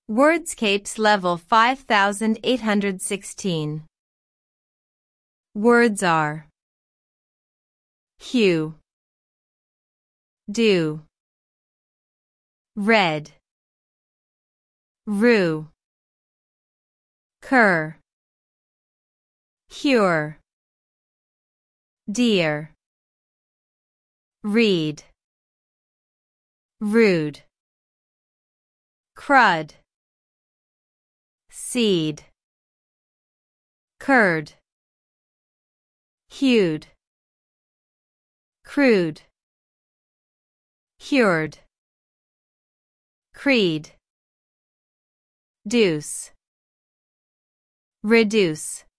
Wordscapes level 5816. Words are hue, do, red, rue, cur, cure, dear, read, rude, crud, seed, curd, hued, crude, cured, creed, deuce, reduce.